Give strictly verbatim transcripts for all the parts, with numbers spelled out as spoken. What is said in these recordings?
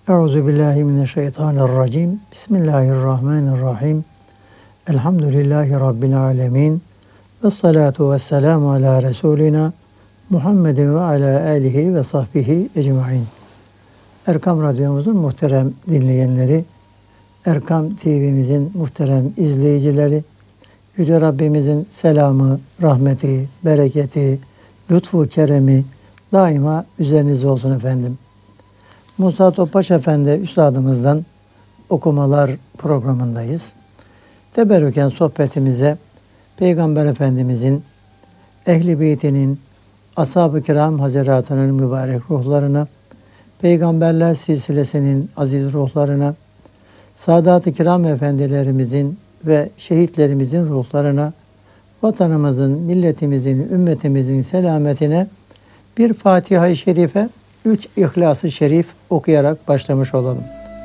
Euzubillahimineşşeytanirracim. Bismillahirrahmanirrahim. Elhamdülillahi Rabbil alemin. Vessalatu vesselamu ala Resulina Muhammedin ve ala alihi ve sahbihi ecmain. Erkam Radyomuzun muhterem dinleyenleri, Erkam T V'mizin muhterem izleyicileri, Yüce Rabbimizin selamı, rahmeti, bereketi, lütfu, keremi daima üzerinizde olsun efendim. Musa Topbaş Efendi Üstadımızdan okumalar programındayız. Teberrüken sohbetimize Peygamber Efendimizin, Ehl-i Beytinin, Ashab-ı Kiram Hazaratının mübarek ruhlarına, Peygamberler silsilesinin aziz ruhlarına, Sadat-ı Kiram Efendilerimizin ve şehitlerimizin ruhlarına, vatanımızın, milletimizin, ümmetimizin selametine bir Fatiha-i Şerife, üç İhlas-ı Şerif okuyarak başlamış olalım.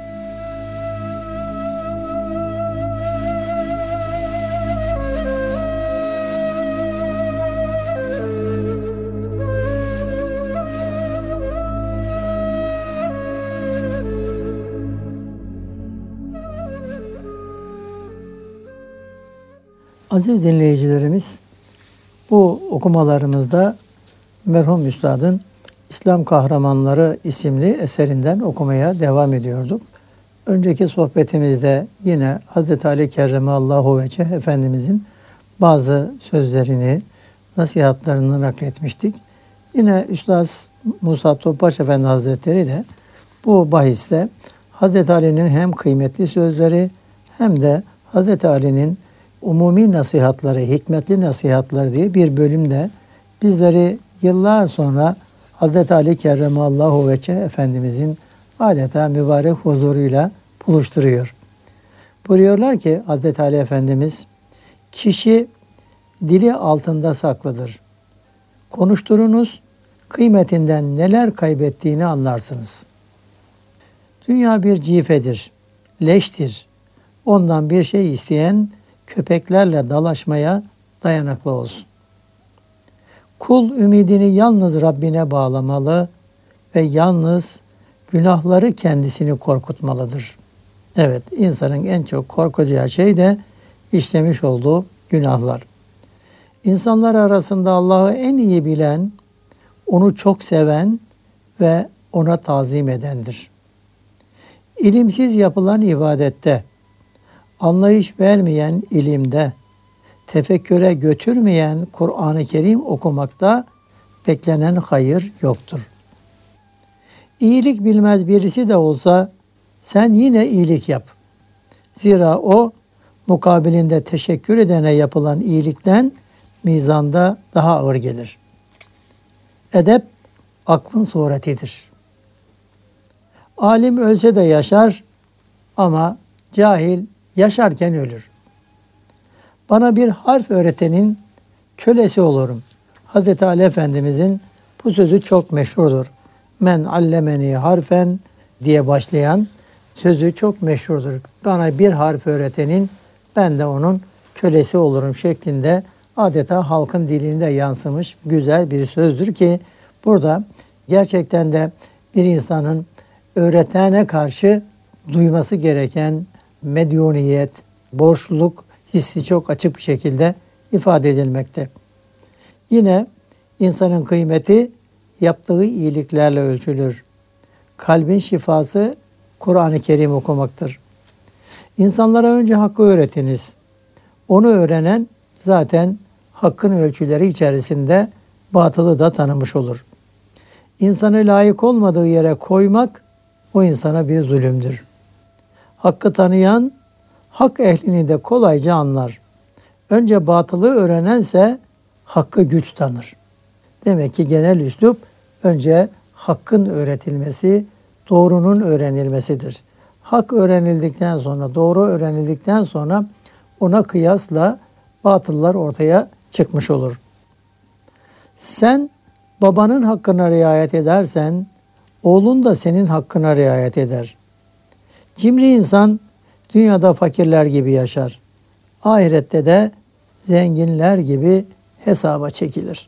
Aziz dinleyicilerimiz, bu okumalarımızda merhum Üstad'ın İslam Kahramanları isimli eserinden okumaya devam ediyorduk. Önceki sohbetimizde yine Hazreti Ali Kerremallahu Veceh Efendimizin bazı sözlerini, nasihatlarını nakletmiştik. Yine Üstad Musa Topbaş Efendi Hazretleri de bu bahiste Hazreti Ali'nin hem kıymetli sözleri hem de Hazreti Ali'nin umumi nasihatları, hikmetli nasihatları diye bir bölümde bizleri yıllar sonra Hazreti Ali Kerremallahu Veceh Efendimizin adeta mübarek huzuruyla buluşturuyor. Buyuruyorlar ki Hazreti Ali Efendimiz, kişi dili altında saklıdır. Konuşturunuz, kıymetinden neler kaybettiğini anlarsınız. Dünya bir cifedir, leştir. Ondan bir şey isteyen köpeklerle dalaşmaya dayanıklı olsun. Kul ümidini yalnız Rabbine bağlamalı ve yalnız günahları kendisini korkutmalıdır. Evet, insanın en çok korkacağı şey de işlemiş olduğu günahlar. İnsanlar arasında Allah'ı en iyi bilen, onu çok seven ve ona tazim edendir. İlimsiz yapılan ibadette, anlayış vermeyen ilimde, tefekküre götürmeyen Kur'an-ı Kerim okumakta beklenen hayır yoktur. İyilik bilmez birisi de olsa sen yine iyilik yap. Zira o mukabilinde teşekkür edene yapılan iyilikten mizanda daha ağır gelir. Edep aklın suretidir. Alim ölse de yaşar ama cahil yaşarken ölür. Bana bir harf öğretenin kölesi olurum. Hazreti Ali Efendimizin bu sözü çok meşhurdur. Men allemeni harfen diye başlayan sözü çok meşhurdur. Bana bir harf öğretenin ben de onun kölesi olurum şeklinde adeta halkın dilinde yansımış güzel bir sözdür ki burada gerçekten de bir insanın öğretene karşı duyması gereken medyuniyet, borçluluk hissi çok açık bir şekilde ifade edilmekte. Yine insanın kıymeti yaptığı iyiliklerle ölçülür. Kalbin şifası Kur'an-ı Kerim okumaktır. İnsanlara önce hakkı öğretiniz. Onu öğrenen zaten hakkın ölçüleri içerisinde batılı da tanımış olur. İnsanı layık olmadığı yere koymak o insana bir zulümdür. Hakkı tanıyan hak ehlini de kolayca anlar. Önce batılı öğrenense hakkı güç tanır. Demek ki genel üslup önce hakkın öğretilmesi, doğrunun öğrenilmesidir. Hak öğrenildikten sonra, doğru öğrenildikten sonra ona kıyasla batıllar ortaya çıkmış olur. Sen babanın hakkına riayet edersen, oğlun da senin hakkına riayet eder. Cimri insan dünyada fakirler gibi yaşar. Ahirette de zenginler gibi hesaba çekilir.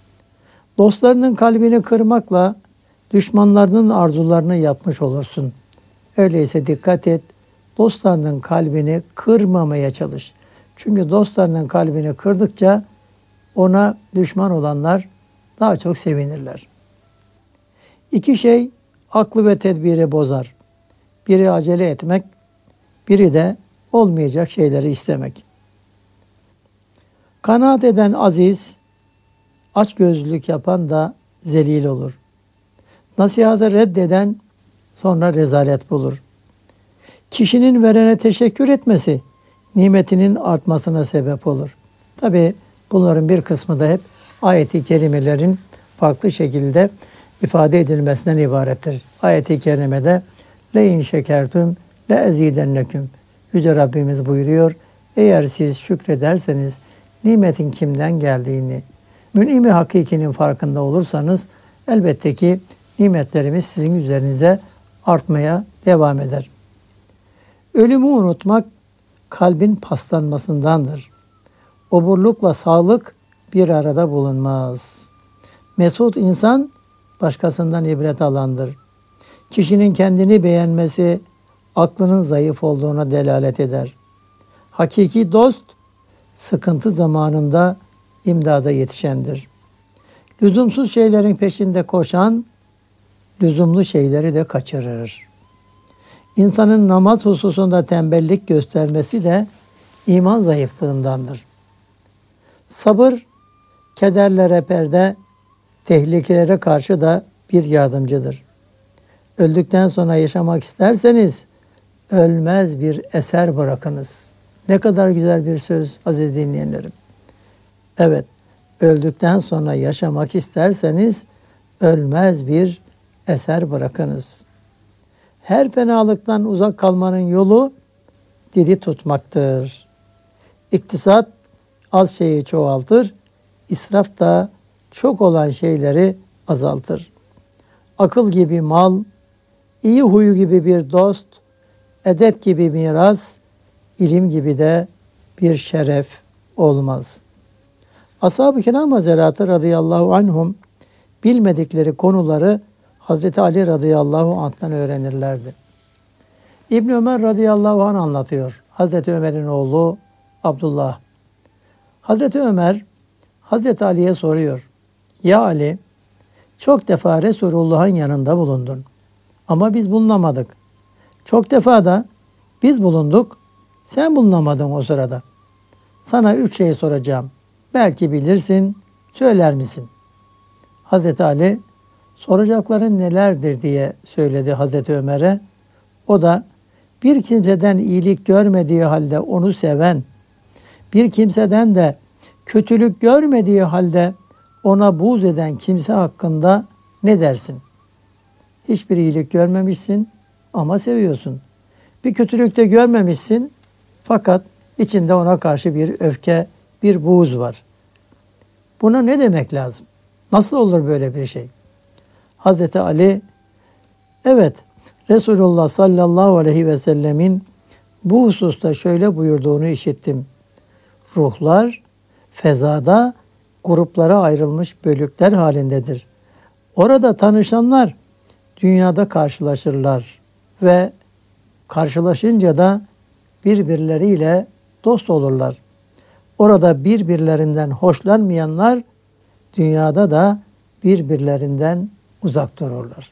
Dostlarının kalbini kırmakla düşmanlarının arzularını yapmış olursun. Öyleyse dikkat et, dostlarının kalbini kırmamaya çalış. Çünkü dostlarının kalbini kırdıkça ona düşman olanlar daha çok sevinirler. İki şey aklı ve tedbiri bozar. Biri acele etmek, biri de olmayacak şeyleri istemek. Kanaat eden aziz, açgözlülük yapan da zelil olur. Nasihatı reddeden sonra rezalet bulur. Kişinin verene teşekkür etmesi nimetinin artmasına sebep olur. Tabi bunların bir kısmı da hep ayet-i kerimelerin farklı şekilde ifade edilmesinden ibarettir. Ayet-i kerimede le in şekertum le ezidenneküm. Yüce Rabbimiz buyuruyor. Eğer siz şükrederseniz nimetin kimden geldiğini, mün'im-i hakikinin farkında olursanız elbette ki nimetlerimiz sizin üzerinize artmaya devam eder. Ölümü unutmak kalbin paslanmasındandır. Oburlukla sağlık bir arada bulunmaz. Mesut insan başkasından ibret alandır. Kişinin kendini beğenmesi aklının zayıf olduğuna delalet eder. Hakiki dost sıkıntı zamanında imdada yetişendir. Lüzumsuz şeylerin peşinde koşan lüzumlu şeyleri de kaçırır. İnsanın namaz hususunda tembellik göstermesi de iman zayıflığındandır. Sabır, kederlere perde, tehlikelere karşı da bir yardımcıdır. Öldükten sonra yaşamak isterseniz ölmez bir eser bırakınız. Ne kadar güzel bir söz aziz dinleyenlerim. Evet, öldükten sonra yaşamak isterseniz ölmez bir eser bırakınız. Her fenalıktan uzak kalmanın yolu diri tutmaktır. İktisat az şeyi çoğaltır, israf da çok olan şeyleri azaltır. Akıl gibi mal, iyi huyu gibi bir dost, edep gibi miras, ilim gibi de bir şeref olmaz. Ashab-ı Kiram Hazretleri radıyallahu anhum bilmedikleri konuları Hazreti Ali radıyallahu anh'tan öğrenirlerdi. İbn Ömer radıyallahu anh anlatıyor. Hazreti Ömer'in oğlu Abdullah. Hazreti Ömer Hazreti Ali'ye soruyor. Ya Ali, çok defa Resulullah'ın yanında bulundun. Ama biz bulunamadık. Çok defa da biz bulunduk, sen bulunamadın o sırada. Sana üç şey soracağım. Belki bilirsin, söyler misin? Hazreti Ali, soracakların nelerdir diye söyledi Hazreti Ömer'e. O da bir kimseden iyilik görmediği halde onu seven, bir kimseden de kötülük görmediği halde ona buğz eden kimse hakkında ne dersin? Hiçbir iyilik görmemişsin ama seviyorsun. Bir kötülük de görmemişsin fakat içinde ona karşı bir öfke, bir buğz var. Buna ne demek lazım? Nasıl olur böyle bir şey? Hazreti Ali, evet Resulullah sallallahu aleyhi ve sellemin bu hususta şöyle buyurduğunu işittim. Ruhlar fezada gruplara ayrılmış bölükler halindedir. Orada tanışanlar dünyada karşılaşırlar ve karşılaşınca da birbirleriyle dost olurlar. Orada birbirlerinden hoşlanmayanlar dünyada da birbirlerinden uzak dururlar.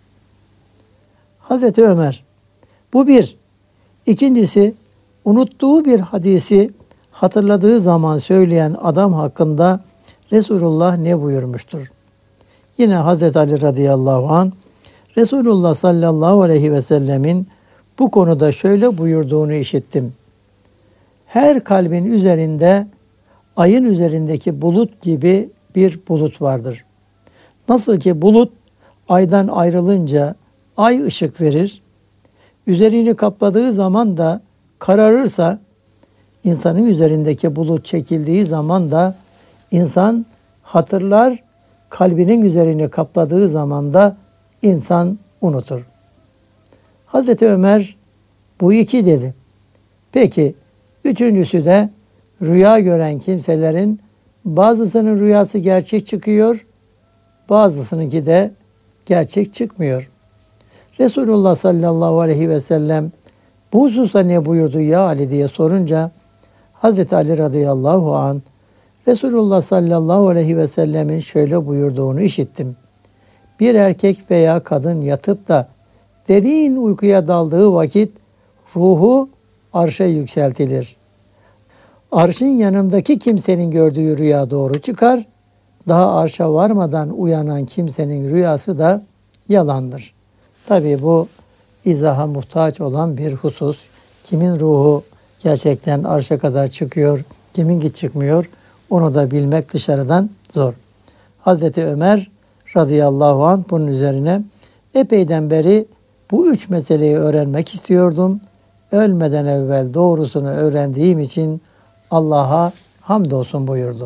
Hazreti Ömer, bu bir. İkincisi, unuttuğu bir hadisi hatırladığı zaman söyleyen adam hakkında Resulullah ne buyurmuştur? Yine Hazreti Ali radıyallahu anh, Resulullah sallallahu aleyhi ve sellemin bu konuda şöyle buyurduğunu işittim. Her kalbin üzerinde ayın üzerindeki bulut gibi bir bulut vardır. Nasıl ki bulut aydan ayrılınca ay ışık verir, üzerini kapladığı zaman da kararırsa, insanın üzerindeki bulut çekildiği zaman da insan hatırlar, kalbinin üzerini kapladığı zaman da insan unutur. Hazreti Ömer bu iki dedi. Peki üçüncüsü de rüya gören kimselerin bazısının rüyası gerçek çıkıyor, bazısınınki de gerçek çıkmıyor. Resulullah sallallahu aleyhi ve sellem bu hususta ne buyurdu ya Ali diye sorunca Hazreti Ali radıyallahu anh Resulullah sallallahu aleyhi ve sellemin şöyle buyurduğunu işittim. Bir erkek veya kadın yatıp da derin uykuya daldığı vakit ruhu arşa yükseltilir. Arşın yanındaki kimsenin gördüğü rüya doğru çıkar. Daha arşa varmadan uyanan kimsenin rüyası da yalandır. Tabii bu izaha muhtaç olan bir husus. Kimin ruhu gerçekten arşa kadar çıkıyor, kiminki çıkmıyor onu da bilmek dışarıdan zor. Hazreti Ömer radıyallahu anh bunun üzerine epeyden beri bu üç meseleyi öğrenmek istiyordum. Ölmeden evvel doğrusunu öğrendiğim için Allah'a hamdolsun buyurdu.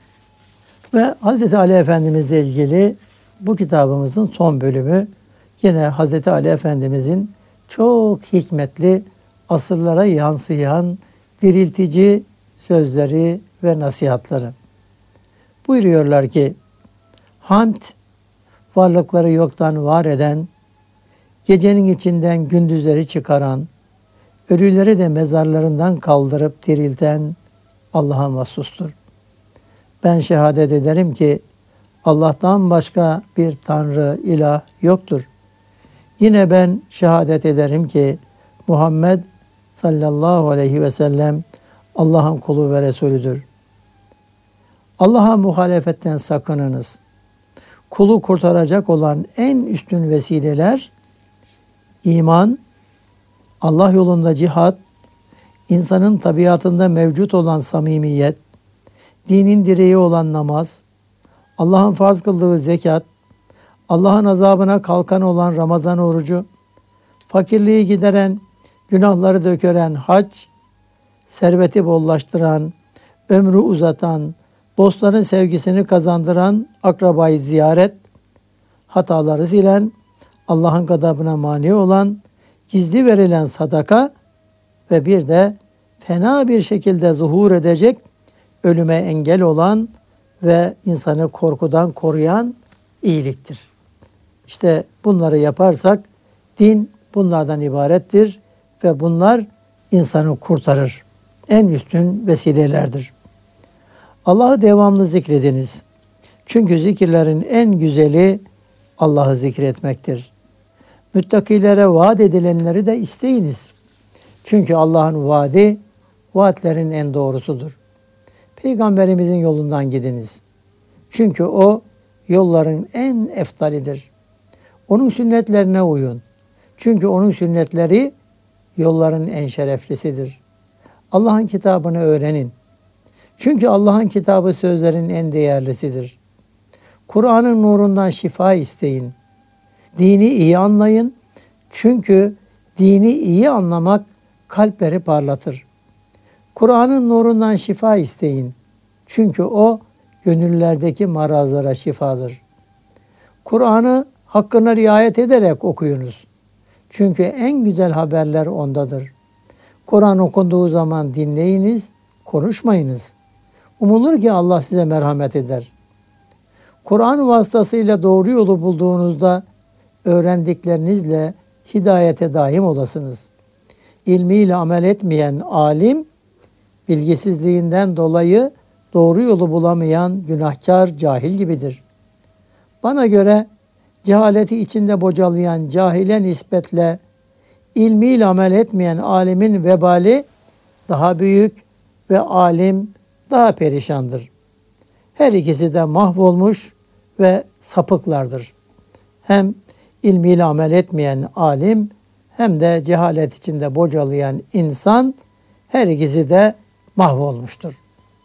Ve Hazreti Ali Efendimizle ilgili bu kitabımızın son bölümü yine Hazreti Ali Efendimizin çok hikmetli, asırlara yansıyan, diriltici sözleri ve nasihatları. Buyuruyorlar ki, hamd, varlıkları yoktan var eden, gecenin içinden gündüzleri çıkaran, ölüleri de mezarlarından kaldırıp dirilten Allah'a mahsustur. Ben şehadet ederim ki Allah'tan başka bir Tanrı, ilah yoktur. Yine ben şehadet ederim ki Muhammed sallallahu aleyhi ve sellem Allah'ın kulu ve Resulüdür. Allah'a muhalefetten sakınınız. Kulu kurtaracak olan en üstün vesileler iman, Allah yolunda cihat, insanın tabiatında mevcut olan samimiyet, dinin direği olan namaz, Allah'ın farz kıldığı zekat, Allah'ın azabına kalkan olan Ramazan orucu, fakirliği gideren, günahları dökeren hac, serveti bollaştıran, ömrü uzatan, dostların sevgisini kazandıran akrabayı ziyaret, hataları silen, Allah'ın gadabına mani olan, gizli verilen sadaka ve bir de fena bir şekilde zuhur edecek, ölüme engel olan ve insanı korkudan koruyan iyiliktir. İşte bunları yaparsak din bunlardan ibarettir ve bunlar insanı kurtarır. En üstün vesilelerdir. Allah'ı devamlı zikrediniz. Çünkü zikirlerin en güzeli Allah'ı zikretmektir. Müttakilere vaat edilenleri de isteyiniz. Çünkü Allah'ın vaadi vaatlerin en doğrusudur. Peygamberimizin yolundan gidiniz. Çünkü o yolların en eftalidir. Onun sünnetlerine uyun. Çünkü onun sünnetleri yolların en şereflisidir. Allah'ın kitabını öğrenin. Çünkü Allah'ın kitabı sözlerin en değerlisidir. Kur'an'ın nurundan şifa isteyin. Dini iyi anlayın. Çünkü dini iyi anlamak kalpleri parlatır. Kur'an'ın nurundan şifa isteyin. Çünkü o gönüllerdeki marazlara şifadır. Kur'an'ı hakkına riayet ederek okuyunuz. Çünkü en güzel haberler ondadır. Kur'an okunduğu zaman dinleyiniz, konuşmayınız. Umulur ki Allah size merhamet eder. Kur'an vasıtasıyla doğru yolu bulduğunuzda öğrendiklerinizle hidayete daim olasınız. İlmiyle amel etmeyen alim, bilgisizliğinden dolayı doğru yolu bulamayan günahkar cahil gibidir. Bana göre cehaleti içinde bocalayan cahile nispetle ilmiyle amel etmeyen alimin vebali daha büyük ve alim daha perişandır. Her ikisi de mahvolmuş ve sapıklardır. Hem ilmiyle amel etmeyen alim hem de cehalet içinde bocalayan insan her ikisi de mahvolmuştur.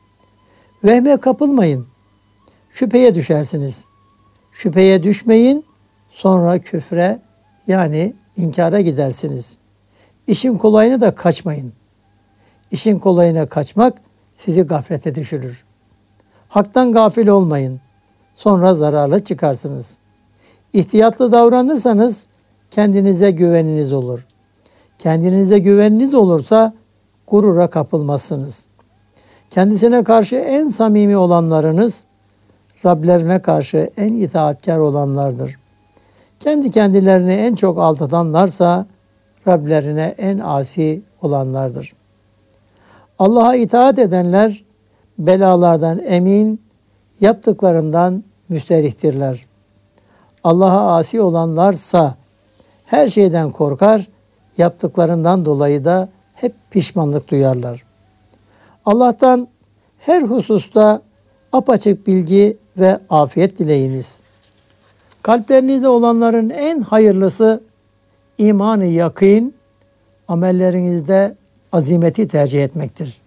Vehme kapılmayın. Şüpheye düşersiniz. Şüpheye düşmeyin, sonra küfre yani inkara gidersiniz. İşin kolayını da kaçmayın. İşin kolayına kaçmak sizi gaflete düşürür. Hak'tan gafil olmayın. Sonra zararlı çıkarsınız. İhtiyatlı davranırsanız kendinize güveniniz olur. Kendinize güveniniz olursa gurura kapılmazsınız. Kendisine karşı en samimi olanlarınız, Rablerine karşı en itaatkar olanlardır. Kendi kendilerini en çok aldatanlarsa Rablerine en asi olanlardır. Allah'a itaat edenler belalardan emin, yaptıklarından müsterihtirler. Allah'a asi olanlarsa her şeyden korkar, yaptıklarından dolayı da hep pişmanlık duyarlar. Allah'tan her hususta apaçık bilgi ve afiyet dileyiniz. Kalplerinizde olanların en hayırlısı imanı yakîn, amellerinizde azimeti tercih etmektir.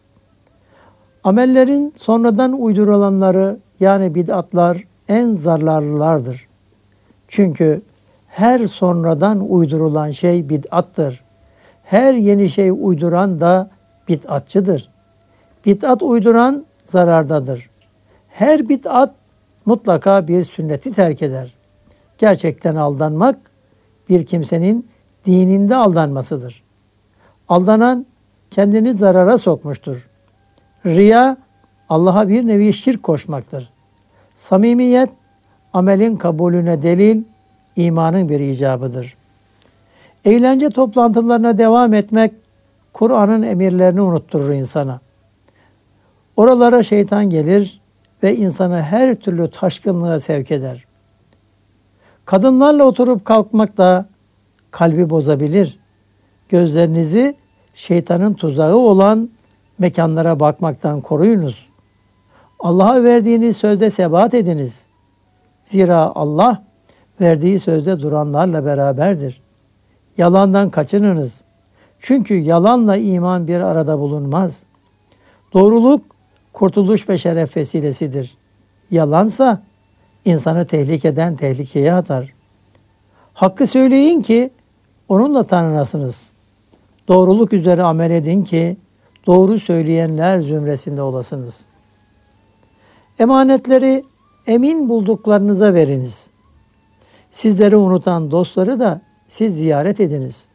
Amellerin sonradan uydurulanları yani bid'atlar en zararlılardır. Çünkü her sonradan uydurulan şey bid'attır. Her yeni şey uyduran da bid'atçıdır. Bid'at uyduran zarardadır. Her bid'at mutlaka bir sünneti terk eder. Gerçekten aldanmak bir kimsenin dininde aldanmasıdır. Aldanan kendini zarara sokmuştur. Riya Allah'a bir nevi şirk koşmaktır. Samimiyet amelin kabulüne delil, imanın bir icabıdır. Eğlence toplantılarına devam etmek Kur'an'ın emirlerini unutturur insana. Oralara şeytan gelir ve insanı her türlü taşkınlığa sevk eder. Kadınlarla oturup kalkmak da kalbi bozabilir. Gözlerinizi şeytanın tuzağı olan mekanlara bakmaktan koruyunuz. Allah'a verdiğiniz sözde sebat ediniz. Zira Allah verdiği sözde duranlarla beraberdir. Yalandan kaçınınız. Çünkü yalanla iman bir arada bulunmaz. Doğruluk kurtuluş ve şeref vesilesidir. Yalansa insanı tehlikeden tehlikeye atar. Hakkı söyleyin ki onunla tanınasınız. Doğruluk üzere amel edin ki doğru söyleyenler zümresinde olasınız. Emanetleri emin bulduklarınıza veriniz. Sizleri unutan dostları da siz ziyaret ediniz.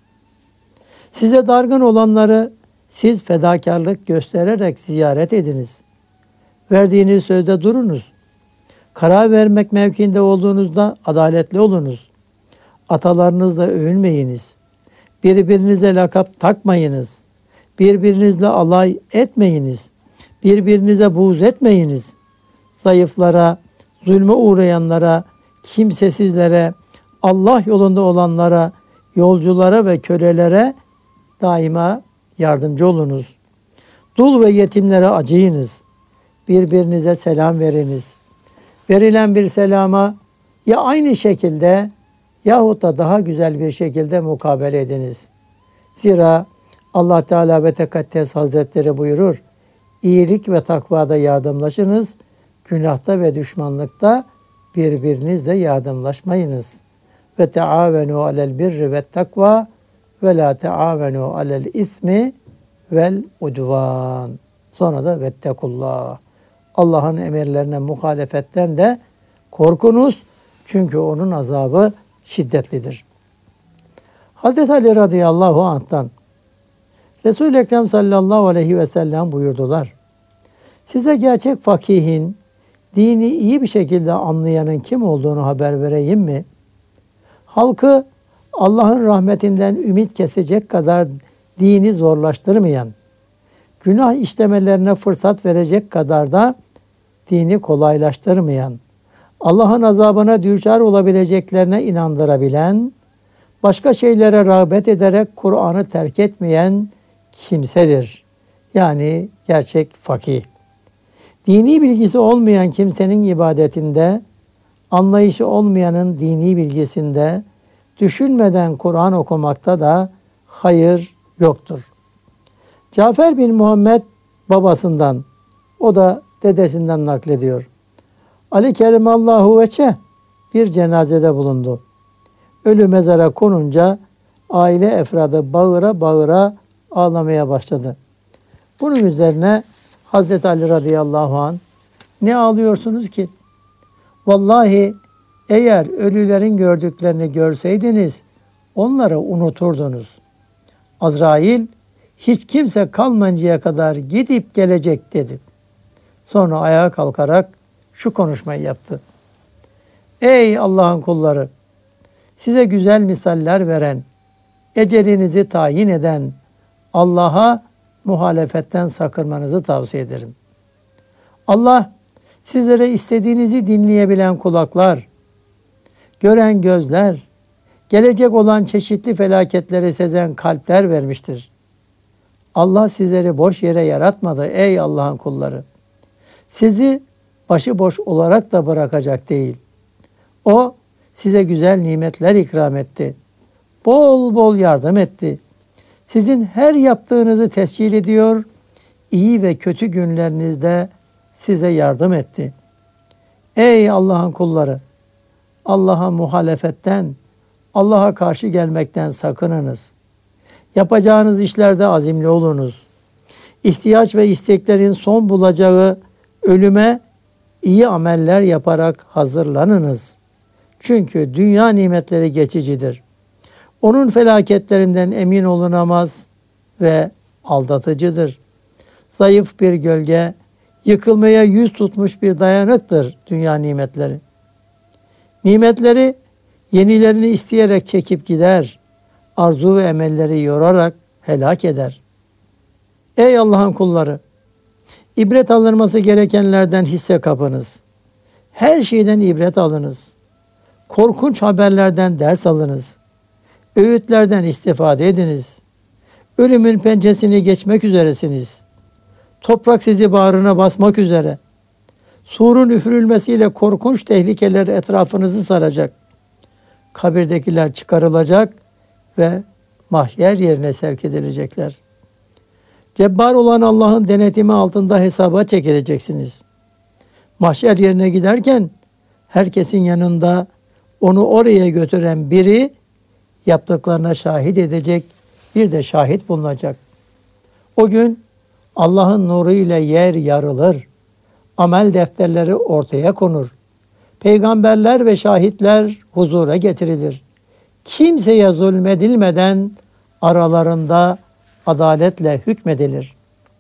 Size dargın olanları siz fedakarlık göstererek ziyaret ediniz. Verdiğiniz sözde durunuz. Karar vermek mevkiinde olduğunuzda adaletli olunuz. Atalarınızla övünmeyiniz. Birbirinize lakap takmayınız. Birbirinizle alay etmeyiniz. Birbirinize buğz etmeyiniz. Zayıflara, zulme uğrayanlara, kimsesizlere, Allah yolunda olanlara, yolculara ve kölelere daima yardımcı olunuz. Dul ve yetimlere acıyınız. Birbirinize selam veriniz. Verilen bir selama ya aynı şekilde yahut da daha güzel bir şekilde mukabele ediniz. Zira Allah Teala ve Tekaddes Hazretleri buyurur, İyilik ve takvada yardımlaşınız, günahta ve düşmanlıkta birbirinizle yardımlaşmayınız. Ve teavenu alel birri ve takva ve la teavenu alel ismi vel udvan. Sonra da vettekullah. Allah'ın emirlerine muhalefetten de korkunuz. Çünkü onun azabı şiddetlidir. Hazreti Ali radıyallahu anh'tan Resul-i Ekrem sallallahu aleyhi ve sellem buyurdular. Size gerçek fakihin, dini iyi bir şekilde anlayanın kim olduğunu haber vereyim mi? Halkı Allah'ın rahmetinden ümit kesecek kadar dini zorlaştırmayan, günah işlemelerine fırsat verecek kadar da dini kolaylaştırmayan, Allah'ın azabına düçar olabileceklerine inandırabilen, başka şeylere rağbet ederek Kur'an'ı terk etmeyen kimsedir. Yani gerçek fakih. Dini bilgisi olmayan kimsenin ibadetinde, anlayışı olmayanın dini bilgisinde, düşünmeden Kur'an okumakta da hayır yoktur. Cafer bin Muhammed babasından, o da dedesinden naklediyor. Ali Kerimallahu veçe bir cenazede bulundu. Ölü mezara konunca aile efradı bağıra bağıra ağlamaya başladı. Bunun üzerine Hazreti Ali radıyallahu anh, ne ağlıyorsunuz ki? Vallahi eğer ölülerin gördüklerini görseydiniz onları unuturdunuz. Azrail hiç kimse kalmayıncaya kadar gidip gelecek dedi. Sonra ayağa kalkarak şu konuşmayı yaptı. Ey Allah'ın kulları! size güzel misaller veren, ecelinizi tayin eden Allah'a muhalefetten sakınmanızı tavsiye ederim. Allah sizlere istediğinizi dinleyebilen kulaklar, gören gözler, gelecek olan çeşitli felaketleri sezen kalpler vermiştir. Allah sizleri boş yere yaratmadı ey Allah'ın kulları. Sizi başıboş olarak da bırakacak değil. O size güzel nimetler ikram etti. Bol bol yardım etti. Sizin her yaptığınızı tescil ediyor, iyi ve kötü günlerinizde size yardım etti. Ey Allah'ın kulları! Allah'a muhalefetten, Allah'a karşı gelmekten sakınınız. Yapacağınız işlerde azimli olunuz. İhtiyaç ve isteklerin son bulacağı ölüme iyi ameller yaparak hazırlanınız. Çünkü dünya nimetleri geçicidir. Onun felaketlerinden emin olunamaz ve aldatıcıdır. Zayıf bir gölge, yıkılmaya yüz tutmuş bir dayanıktır dünya nimetleri. Nimetleri yenilerini isteyerek çekip gider, arzu ve emelleri yorarak helak eder. Ey Allah'ın kulları! İbret alınması gerekenlerden hisse kapınız. Her şeyden ibret alınız. Korkunç haberlerden ders alınız. Öğütlerden istifade ediniz. Ölümün pençesini geçmek üzeresiniz. Toprak sizi bağrına basmak üzere. Surun üfürülmesiyle korkunç tehlikeler etrafınızı saracak. Kabirdekiler çıkarılacak ve mahşer yerine sevk edilecekler. Cebbar olan Allah'ın denetimi altında hesaba çekileceksiniz. Mahşer yerine giderken herkesin yanında onu oraya götüren biri yaptıklarına şahit edecek, bir de şahit bulunacak. O gün Allah'ın nuru ile yer yarılır. Amel defterleri ortaya konur. Peygamberler ve şahitler huzura getirilir. Kimseye zulmedilmeden aralarında adaletle hükmedilir.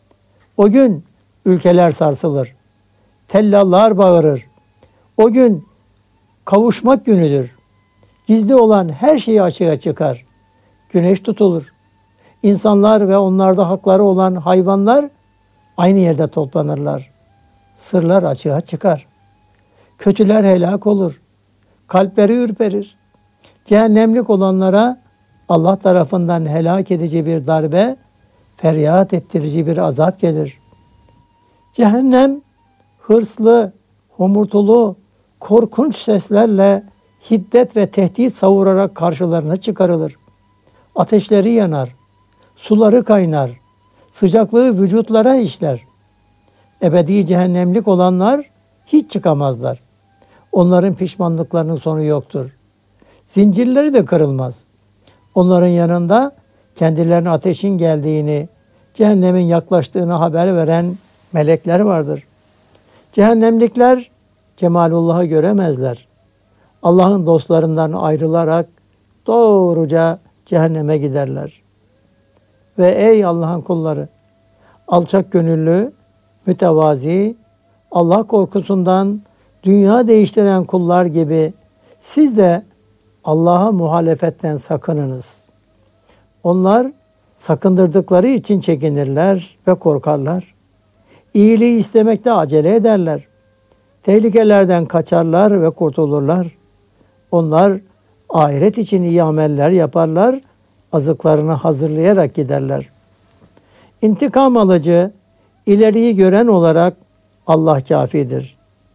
O gün ülkeler sarsılır. Tellallar bağırır. O gün kavuşmak günüdür. Gizli olan her şey açığa çıkar. Güneş tutulur. İnsanlar ve onlarda hakları olan hayvanlar aynı yerde toplanırlar. Sırlar açığa çıkar. Kötüler helak olur. Kalpleri ürperir. Cehennemlik olanlara Allah tarafından helak edici bir darbe, feryat ettirici bir azap gelir. Cehennem hırslı, homurtulu, korkunç seslerle hiddet ve tehdit savurarak karşılarına çıkarılır. Ateşleri yanar, suları kaynar, sıcaklığı vücutlara işler. Ebedi cehennemlik olanlar hiç çıkamazlar. Onların pişmanlıklarının sonu yoktur. Zincirleri de kırılmaz. Onların yanında kendilerine ateşin geldiğini, cehennemin yaklaştığını haber veren melekler vardır. Cehennemlikler Cemalullah'ı göremezler. Allah'ın dostlarından ayrılarak doğruca cehenneme giderler. Ve ey Allah'ın kulları, alçak gönüllü, mütevazi, Allah korkusundan dünya değiştiren kullar gibi siz de Allah'a muhalefetten sakınınız. Onlar sakındırdıkları için çekinirler ve korkarlar. İyiliği istemekte acele ederler. Tehlikelerden kaçarlar ve kurtulurlar. Onlar ahiret için iyi ameller yaparlar, azıklarını hazırlayarak giderler. İntikam alıcı, ileriyi gören olarak Allah kâfidir.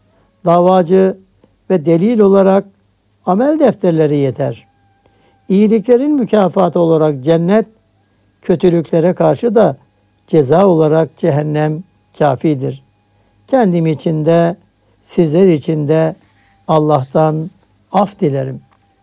Davacı ve delil olarak amel defterleri yeter. İyiliklerin mükafatı olarak cennet, kötülüklere karşı da ceza olarak cehennem kâfidir. Kendim için de, sizler için de Allah'tan af dilerim.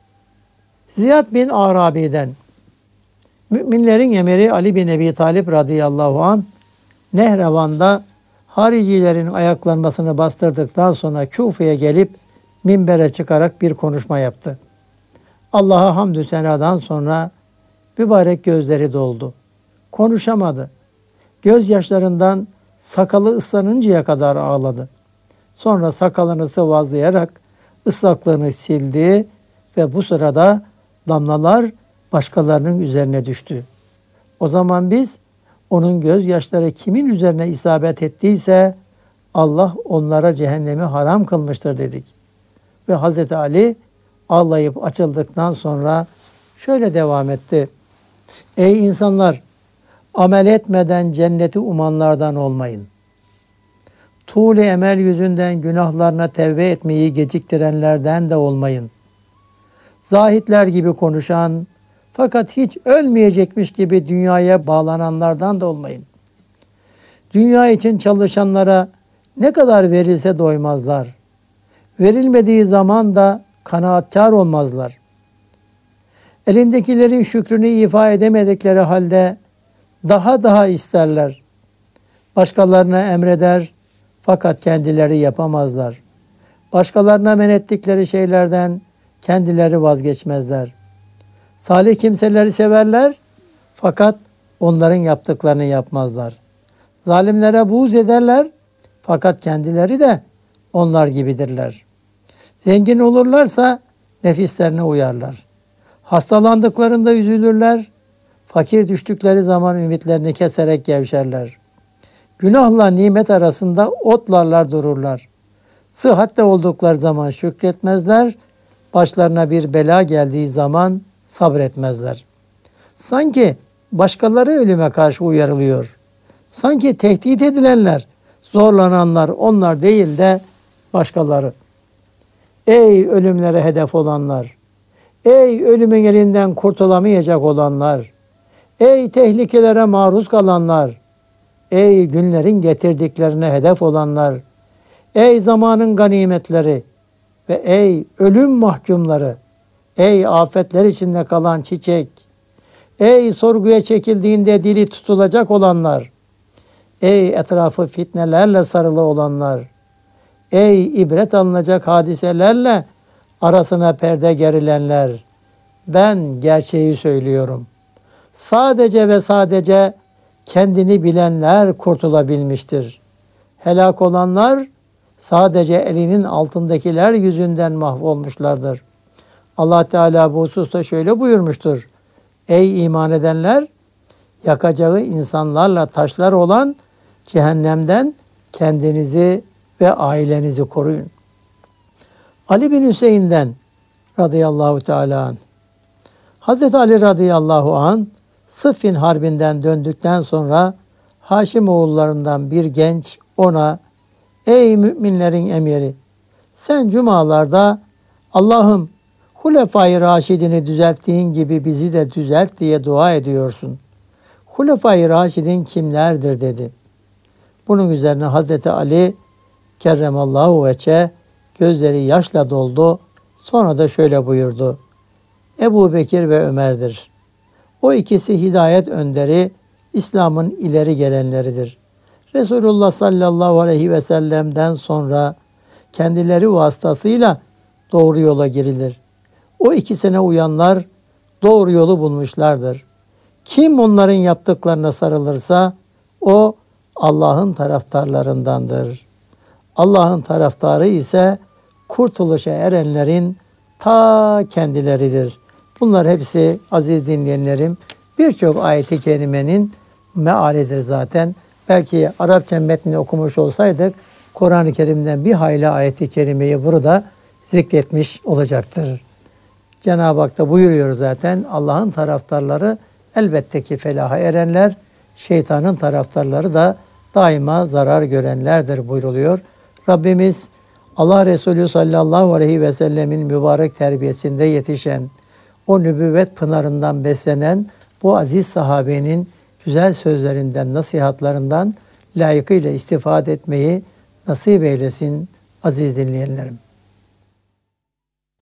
Ziyad bin Arabi'den, müminlerin emiri Ali bin Ebi Talib radıyallahu anh, Nehrevan'da haricilerin ayaklanmasını bastırdıktan sonra Küfe'ye gelip minbere çıkarak bir konuşma yaptı. Allah'a hamdü senadan sonra mübarek gözleri doldu. Konuşamadı. Gözyaşlarından sakalı ıslanıncaya kadar ağladı. Sonra sakalını sıvazlayarak ıslaklığını sildi ve bu sırada damlalar başkalarının üzerine düştü. O zaman biz onun gözyaşları kimin üzerine isabet ettiyse Allah onlara cehennemi haram kılmıştır dedik. Ve Hazreti Ali ağlayıp açıldıktan sonra şöyle devam etti. Ey insanlar! Amel etmeden cenneti umanlardan olmayın. Tuğle emel yüzünden günahlarına tevbe etmeyi geciktirenlerden de olmayın. Zahitler gibi konuşan, fakat hiç ölmeyecekmiş gibi dünyaya bağlananlardan da olmayın. Dünya için çalışanlara ne kadar verilse doymazlar. Verilmediği zaman da kanaatkar olmazlar. Elindekilerin şükrünü ifa edemedikleri halde daha daha isterler. Başkalarına emreder fakat kendileri yapamazlar. Başkalarına men ettikleri şeylerden kendileri vazgeçmezler. Salih kimseleri severler fakat onların yaptıklarını yapmazlar. Zalimlere buğz ederler fakat kendileri de onlar gibidirler. Zengin olurlarsa nefislerine uyarlar. Hastalandıklarında üzülürler, fakir düştükleri zaman ümitlerini keserek gevşerler. Günahla nimet arasında otlarlar dururlar. Sıhhatte oldukları zaman şükretmezler, başlarına bir bela geldiği zaman sabretmezler. Sanki başkaları ölüme karşı uyarılıyor. Sanki tehdit edilenler, zorlananlar onlar değil de başkaları. Ey ölümlere hedef olanlar! Ey ölümün elinden kurtulamayacak olanlar! Ey tehlikelere maruz kalanlar! Ey günlerin getirdiklerine hedef olanlar! Ey zamanın ganimetleri! Ve ey ölüm mahkumları! Ey afetler içinde kalan çiçek! Ey sorguya çekildiğinde dili tutulacak olanlar! Ey etrafı fitnelerle sarılı olanlar! Ey ibret alınacak hadiselerle arasına perde gerilenler! Ben gerçeği söylüyorum. Sadece ve sadece kendini bilenler kurtulabilmiştir. Helak olanlar sadece elinin altındakiler yüzünden mahvolmuşlardır. Allah Teala bu hususta şöyle buyurmuştur. Ey iman edenler! Yakacağı insanlarla taşlar olan cehennemden kendinizi ve ailenizi koruyun. Ali bin Hüseyin'den radıyallahu teala anh. Hazreti Ali radıyallahu anh Sıffin Harbi'nden döndükten sonra Haşim oğullarından bir genç ona ey müminlerin emiri sen cumalarda Allah'ım Hulefai Raşidini düzelttiğin gibi bizi de düzelt diye dua ediyorsun. Hulefai Raşidin kimlerdir dedi. Bunun üzerine Hazreti Ali kerremallahu veçe gözleri yaşla doldu. Sonra da şöyle buyurdu. Ebu Bekir ve Ömer'dir. O ikisi hidayet önderi, İslam'ın ileri gelenleridir. Resulullah sallallahu aleyhi ve sellem'den sonra kendileri vasıtasıyla doğru yola girilir. O ikisine uyanlar doğru yolu bulmuşlardır. Kim onların yaptıklarına sarılırsa o Allah'ın taraftarlarındandır. Allah'ın taraftarı ise kurtuluşa erenlerin ta kendileridir. Bunlar hepsi aziz dinleyenlerim birçok ayet-i kerimenin mealidir zaten. Belki Arapça metnini okumuş olsaydık Kur'an-ı Kerim'den bir hayli ayet-i kerimeyi burada zikretmiş olacaktır. Cenab-ı Hak da buyuruyor zaten Allah'ın taraftarları elbette ki felaha erenler, şeytanın taraftarları da daima zarar görenlerdir buyruluyor. Rabbimiz Allah Resulü sallallahu aleyhi ve sellemin mübarek terbiyesinde yetişen, o nübüvvet pınarından beslenen bu aziz sahabenin güzel sözlerinden, nasihatlarından layıkıyla istifade etmeyi nasip eylesin aziz dinleyenlerim.